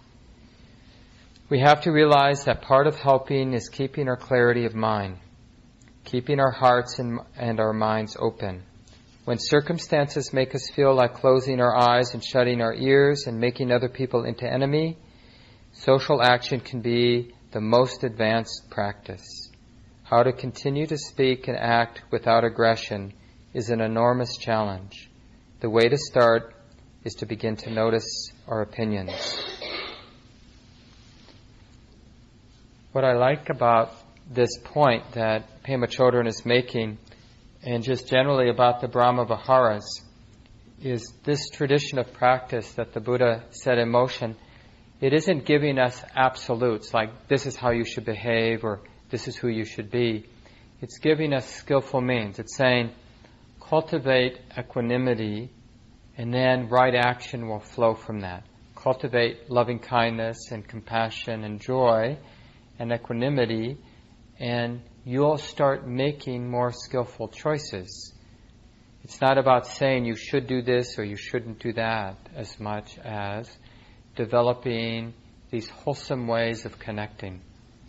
We have to realize that part of helping is keeping our clarity of mind, keeping our hearts and our minds open. When circumstances make us feel like closing our eyes and shutting our ears and making other people into enemy, social action can be the most advanced practice. How to continue to speak and act without aggression is an enormous challenge. The way to start is to begin to notice our opinions. What I like about this point that Pema Chodron is making, and just generally about the Brahma Viharas, is this tradition of practice that the Buddha set in motion. It isn't giving us absolutes, like this is how you should behave or this is who you should be. It's giving us skillful means. It's saying, cultivate equanimity, and then right action will flow from that. Cultivate loving kindness and compassion and joy and equanimity, and you'll start making more skillful choices. It's not about saying you should do this or you shouldn't do that as much as developing these wholesome ways of connecting.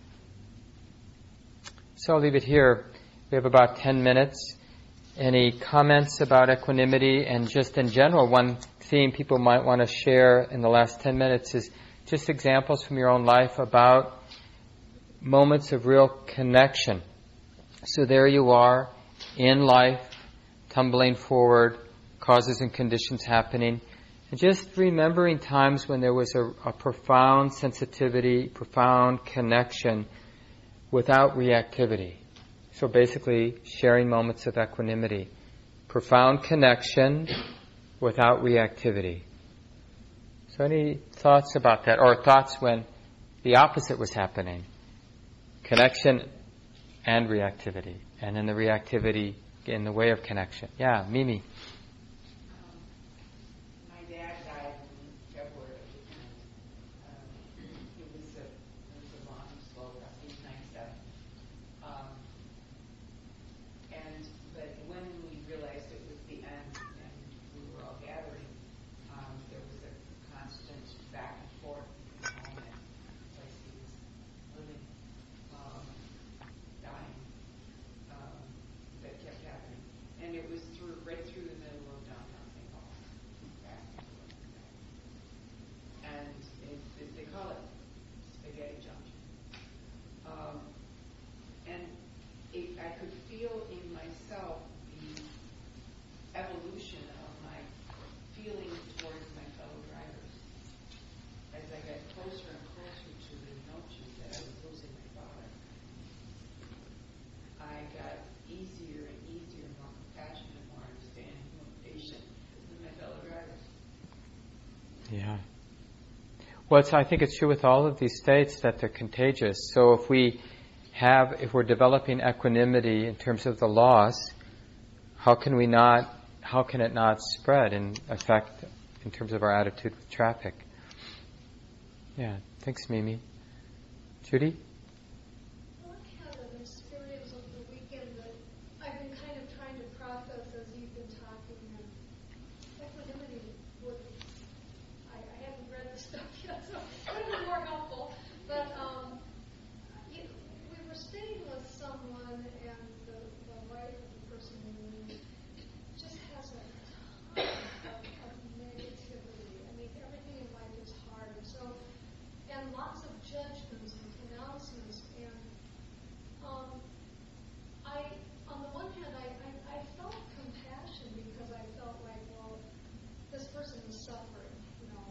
So I'll leave it here. We have about 10 minutes. Any comments about equanimity? And just in general, one theme people might want to share in the last 10 minutes is just examples from your own life about moments of real connection. So there you are in life, tumbling forward, causes and conditions happening, and just remembering times when there was a profound sensitivity, profound connection without reactivity. So basically, sharing moments of equanimity. Profound connection without reactivity. So any thoughts about that? Or thoughts when the opposite was happening? Connection and reactivity. And then the reactivity in the way of connection. Yeah, Mimi. My dad died in February, and it was a long, slow, he was 97. But when we realized it was the end and we were all gathering, there was a constant back and forth in the home and the place he was living, dying, that kept happening. And it was right through the Well, I think it's true with all of these states that they're contagious. So if we're developing equanimity in terms of the loss, how can it not spread and affect in terms of our attitude with traffic? Yeah, thanks, Mimi. Judy? I had an experience over the weekend that I've been kind of trying to process as you've been talking, and equanimity I haven't read the stuff yet, so it would be more helpful. But we were staying with someone, and the wife of the person in the room just has a ton of negativity. I mean, everything in life is hard. And lots of judgments and pronouncements. And on the one hand, I felt compassion because I felt like, well, this person is suffering, you know.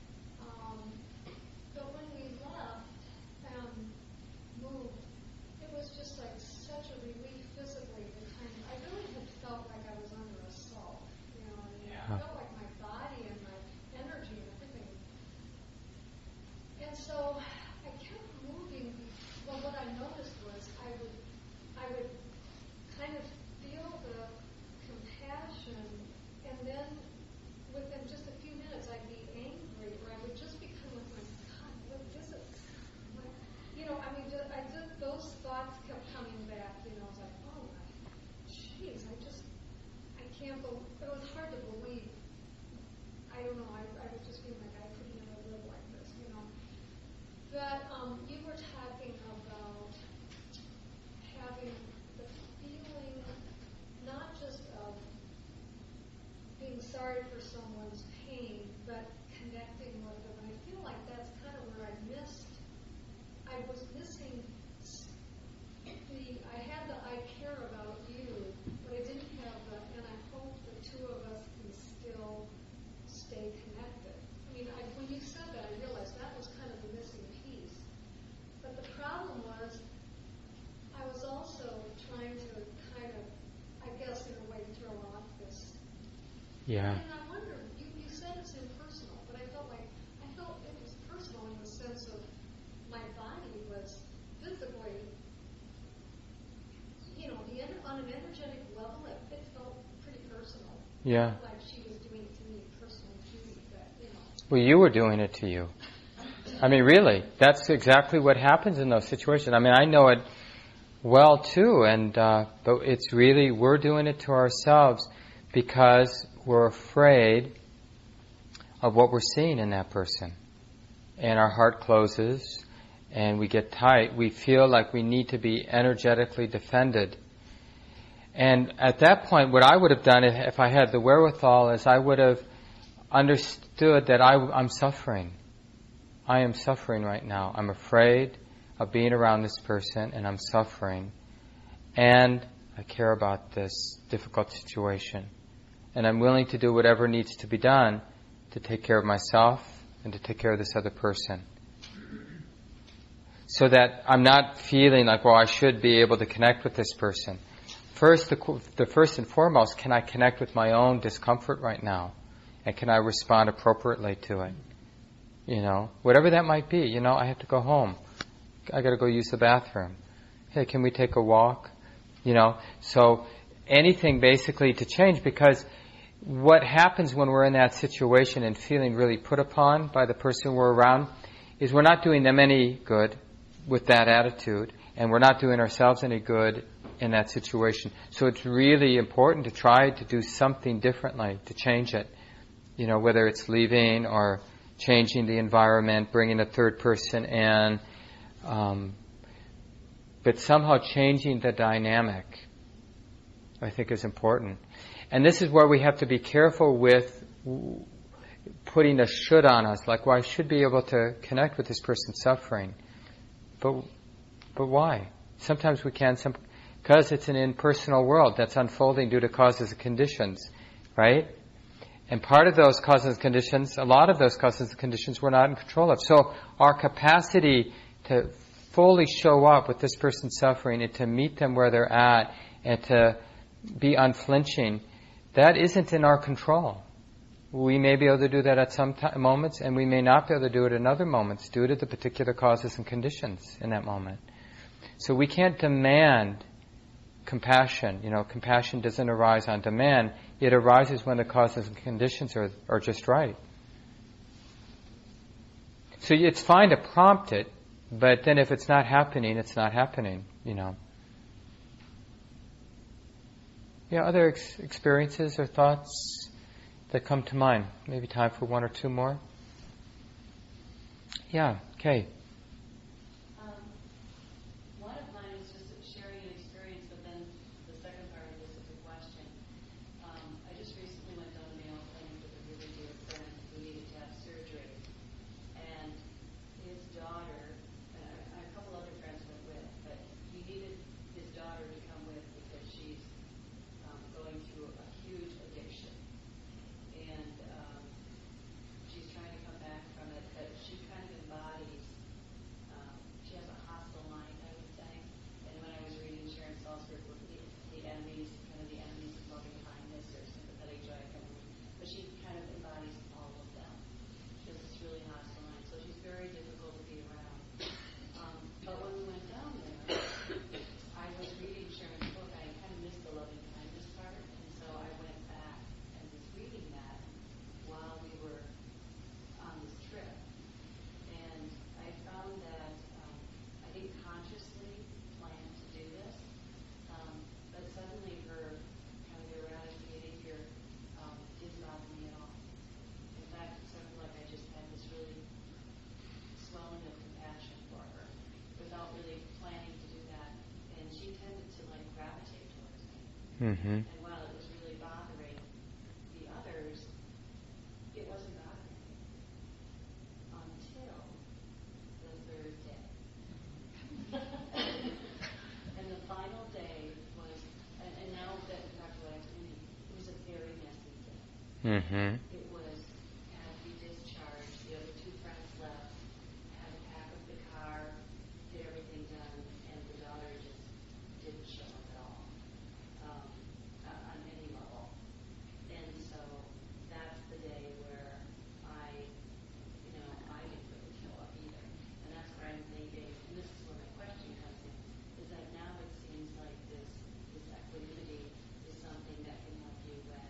But when we left and moved, it was just like such a relief physically. I really had felt like I was under assault, you know. I mean, I felt like my body and my energy and everything. And so I kept moving. Well, what I noticed was I would kind of feel the compassion, and then within just a few minutes I'd be angry, or I would just be kind of like, God, what is it? You know, I mean, those thoughts kept coming back. You know, I was like, oh my, jeez, I can't believe. It was hard to believe. I don't know. I was just feeling like I couldn't ever live like this, you know. But you were talking about having the feeling not just of being sorry for someone's pain, but connecting with them. And I feel like that's kind of where I was missing I had the I care about you, but I didn't have the, and I hope the two of us can still stay connected. I mean, when you said that, I realized that was kind of the missing piece. But the problem was, I was also trying to kind of, I guess, in a way, throw off this. Yeah. And I wonder, you said it's impersonal, but I felt it was personal in the sense of my body was physically, you know, on an energetic level, it felt pretty personal. Yeah. Not like she was doing it to me personally, too, but, you know. Well, you were doing it to you. I mean, really, that's exactly what happens in those situations. I mean, I know it well, too, but it's really, we're doing it to ourselves because we're afraid of what we're seeing in that person. And our heart closes, and we get tight. We feel like we need to be energetically defended. And at that point, what I would have done if I had the wherewithal is I would have understood that I'm suffering. I am suffering right now. I'm afraid of being around this person, and I'm suffering. And I care about this difficult situation. And I'm willing to do whatever needs to be done to take care of myself and to take care of this other person. So that I'm not feeling like, well, I should be able to connect with this person. First, the first and foremost, can I connect with my own discomfort right now? And can I respond appropriately to it? You know, whatever that might be. You know, I have to go home. I got to go use the bathroom. Hey, can we take a walk? You know, so anything basically to change, because what happens when we're in that situation and feeling really put upon by the person we're around is we're not doing them any good with that attitude, and we're not doing ourselves any good in that situation. So it's really important to try to do something differently to change it. You know, whether it's leaving or changing the environment, bringing a third person in, but somehow changing the dynamic, I think, is important. And this is where we have to be careful with putting a should on us, like, well, I should be able to connect with this person suffering. But why? Sometimes we can, because it's an impersonal world that's unfolding due to causes and conditions, right? And part of those causes and conditions, a lot of those causes and conditions we're not in control of. So our capacity to fully show up with this person suffering and to meet them where they're at and to be unflinching, that isn't in our control. We may be able to do that at some moments, and we may not be able to do it in other moments due to the particular causes and conditions in that moment. So we can't demand compassion. Compassion doesn't arise on demand. It arises when the causes and conditions are just right. So it's fine to prompt it, but then if it's not happening, it's not happening, Yeah, other experiences or thoughts that come to mind? Maybe time for one or two more? Yeah, Kay. One of mine is just sharing an experience, but then the second part of this is a question. I just recently went down to Mayo Clinic with a really dear friend who needed to have surgery. And his daughter, and a couple other friends went with, but he needed his daughter to come with because she's going through a huge addiction. And she's trying to come back from it, but she kind of embodies, she has a hostile mind, I would say. And when I was reading Sharon Salzberg, the enemies, kind of the enemies of loving kindness or sympathetic joy, but she kind of embodies all of them. She has this really hostile mind, so she's very difficult to be around. But when we went down there, I was reading Sharon's book. I kind of missed the loving kindness part, and so I went back and was reading that while we were on this trip. And I found that I didn't consciously plan to do this, but suddenly her kind of erratic behavior didn't bother me at all. In fact, it sounded like I just had this really swelling of compassion for her without really planning to do that. And she tended to gravitate towards me. Mm-hmm. And while it was really bothering the others, it wasn't bothering me until the third day. And the final day was, and now that we talked about activity, it was a very messy day. Mm-hmm. It was, had to be discharged, the other two friends left, had to pack up the car, get everything done, and the daughter just didn't show up at all, on any level. And so that's the day where I didn't really show up either. And that's where I'm thinking, and this is where my question comes in, is that now it seems like this equanimity is something that can help you when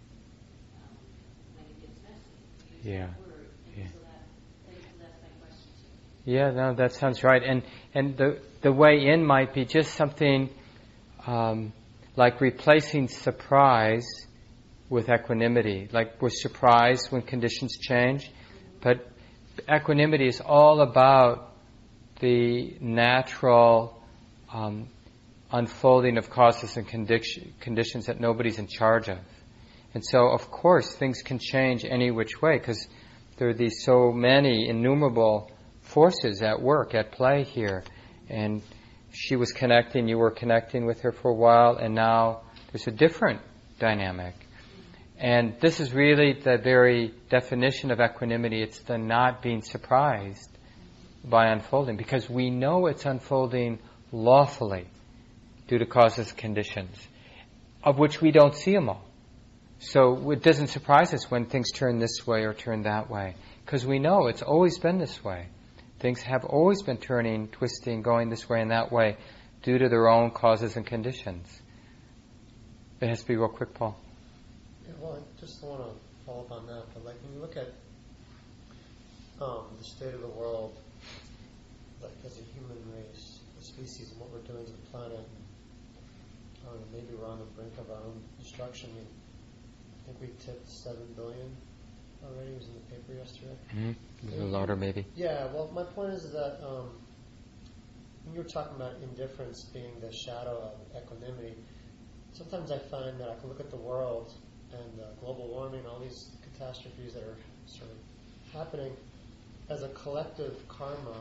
it gets messy. Use Yeah. that word. And Yeah. so that's my question to you. Yeah, no, that sounds right. And the way in might be just something like replacing surprise with equanimity. Like we're surprised when conditions change, but equanimity is all about the natural unfolding of causes and conditions that nobody's in charge of. And so, of course, things can change any which way because there are these so many innumerable forces at work, at play here. And she was connecting, you were connecting with her for a while, and now there's a different dynamic. And this is really the very definition of equanimity. It's the not being surprised by unfolding, because we know it's unfolding lawfully due to causes and conditions, of which we don't see them all. So it doesn't surprise us when things turn this way or turn that way, because we know it's always been this way. Things have always been turning, twisting, going this way and that way due to their own causes and conditions. It has to be real quick, Paul. Yeah, well, I just want to follow up on that. But when you look at the state of the world, as a human race, a species, and what we're doing to the planet, maybe we're on the brink of our own destruction. I think we tipped 7 billion already. It was in the paper yesterday. Mm-hmm. A little louder, maybe. Yeah, well, my point is that when you were talking about indifference being the shadow of equanimity, sometimes I find that I can look at the world and global warming, all these catastrophes that are sort of happening as a collective karma.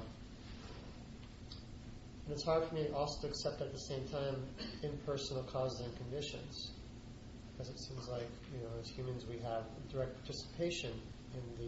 And it's hard for me also to accept at the same time impersonal causes and conditions. Because it seems like, as humans we have direct participation in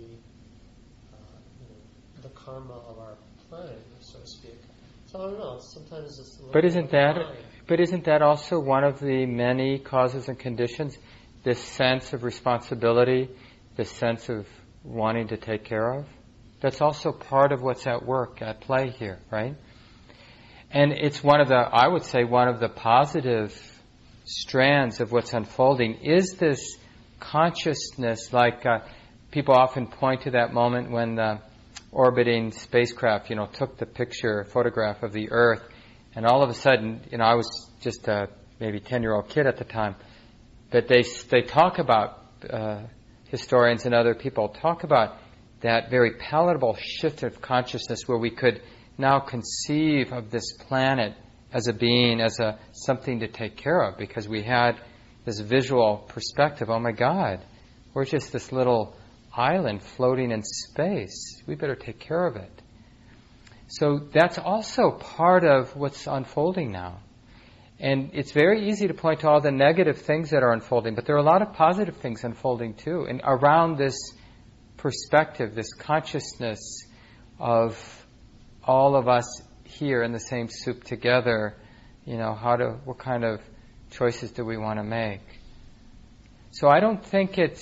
the karma of our planet, so to speak. So I don't know. Sometimes it's a little But isn't that also one of the many causes and conditions? This sense of responsibility this sense of wanting to take care of. That's also part of what's at work, at play here, right? And it's one of the positive strands of what's unfolding is this consciousness, like people often point to that moment when the orbiting spacecraft, took the photograph of the Earth, and all of a sudden, I was just a maybe 10-year-old kid at the time, but they talk about, historians and other people talk about that very palatable shift of consciousness where we could now conceive of this planet as a being, as something to take care of, because we had this visual perspective. Oh my God, we're just this little island floating in space. We better take care of it. So that's also part of what's unfolding now. And it's very easy to point to all the negative things that are unfolding, but there are a lot of positive things unfolding too. And around this perspective, this consciousness of all of us here in the same soup together, what kind of choices do we want to make? So I don't think it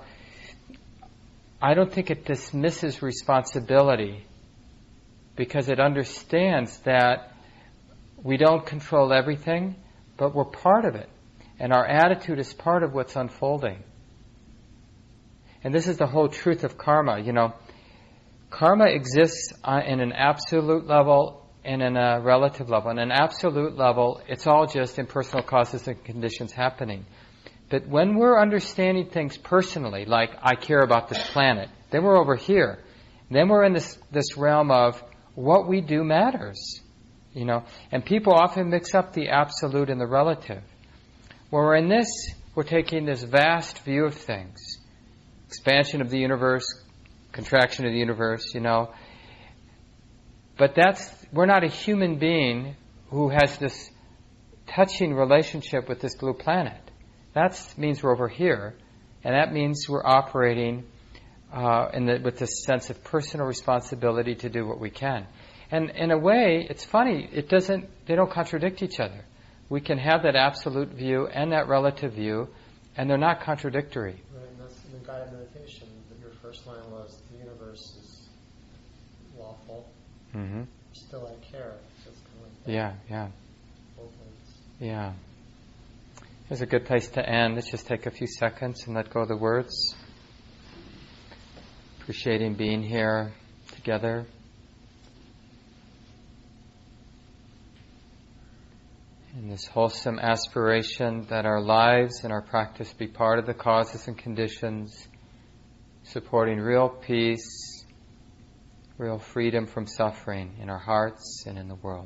dismisses responsibility, because it understands that we don't control everything, but we're part of it. And our attitude is part of what's unfolding. And this is the whole truth of karma. Karma exists in an absolute level and in a relative level. In an absolute level, it's all just impersonal causes and conditions happening. But when we're understanding things personally, like I care about this planet, then we're over here. Then we're in this realm of what we do matters. And people often mix up the absolute and the relative. When we're in this, we're taking this vast view of things. Expansion of the universe, contraction of the universe, But we're not a human being who has this touching relationship with this blue planet. That means we're over here. And that means we're operating with this sense of personal responsibility to do what we can. And in a way, it's funny, they don't contradict each other. We can have that absolute view and that relative view, and they're not contradictory. Right, and that's in the guided meditation, that your first line was, the universe is lawful, still I care. So it's kind of like that. Yeah. Both ways. Yeah. Here's a good place to end. Let's just take a few seconds and let go of the words. Appreciating being here together. In this wholesome aspiration that our lives and our practice be part of the causes and conditions, supporting real peace, real freedom from suffering in our hearts and in the world.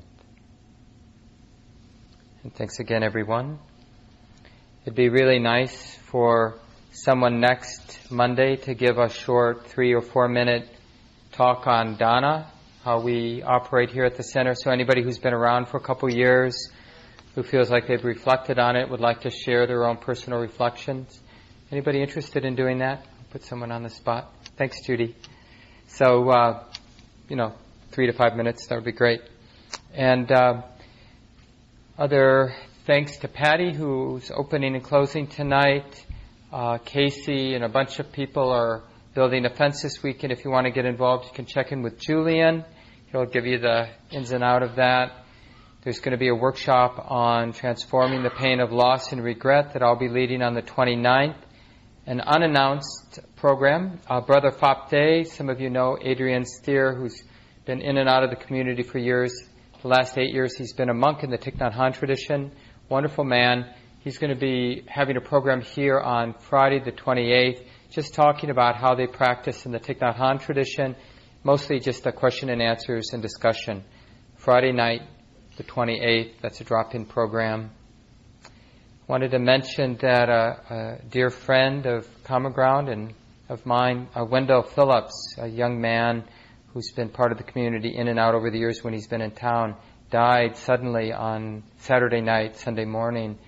And thanks again, everyone. It'd be really nice for someone next Monday to give a short 3 or 4 minute talk on dana, how we operate here at the center. So anybody who's been around for a couple years, who feels like they've reflected on it, would like to share their own personal reflections. Anybody interested in doing that? I'll put someone on the spot. Thanks, Judy. So, 3 to 5 minutes, that would be great. And other thanks to Patty, who's opening and closing tonight. Casey and a bunch of people are building a fence this weekend. If you want to get involved, you can check in with Julian. He'll give you the ins and out of that. There's going to be a workshop on transforming the pain of loss and regret that I'll be leading on the 29th. An unannounced program. Brother Fapte, some of you know Adrian Steer, who's been in and out of the community for years. The last 8 years he's been a monk in the Thich Nhat Hanh tradition. Wonderful man. He's going to be having a program here on Friday the 28th, just talking about how they practice in the Thich Nhat Hanh tradition, mostly just a question and answers and discussion. Friday night, the 28th, that's a drop-in program. Wanted to mention that a dear friend of Common Ground and of mine, Wendell Phillips, a young man who's been part of the community in and out over the years when he's been in town, died suddenly on Saturday night, Sunday morning.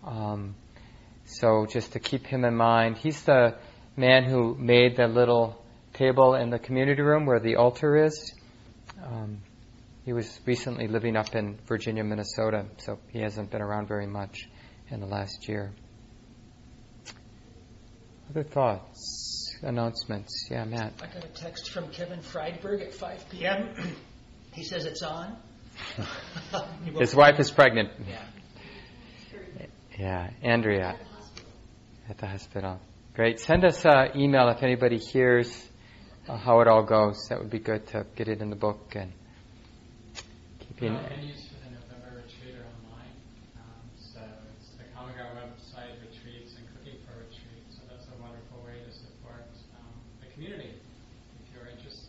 So just to keep him in mind, he's the man who made the little table in the community room where the altar is. He was recently living up in Virginia, Minnesota, so he hasn't been around very much in the last year. Other thoughts? announcements. Yeah, Matt. I got a text from Kevin Friedberg at 5 p.m. He says it's on. His wife is pregnant. Yeah. Yeah, Andrea at the hospital. Great. Send us an email if anybody hears how it all goes. That would be good to get it in the book and keeping. Venues for the November retreat are online. So it's the Common Ground website, retreats, and cooking for retreats. So that's a wonderful way to support the community if you're interested.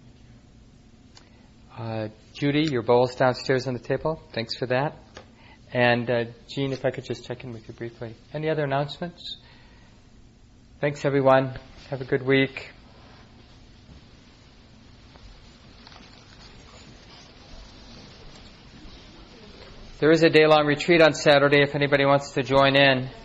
Thank you. Judy, your bowl's downstairs on the table. Thanks for that. And Jean, if I could just check in with you briefly. Any other announcements? Thanks, everyone. Have a good week. There is a day-long retreat on Saturday if anybody wants to join in.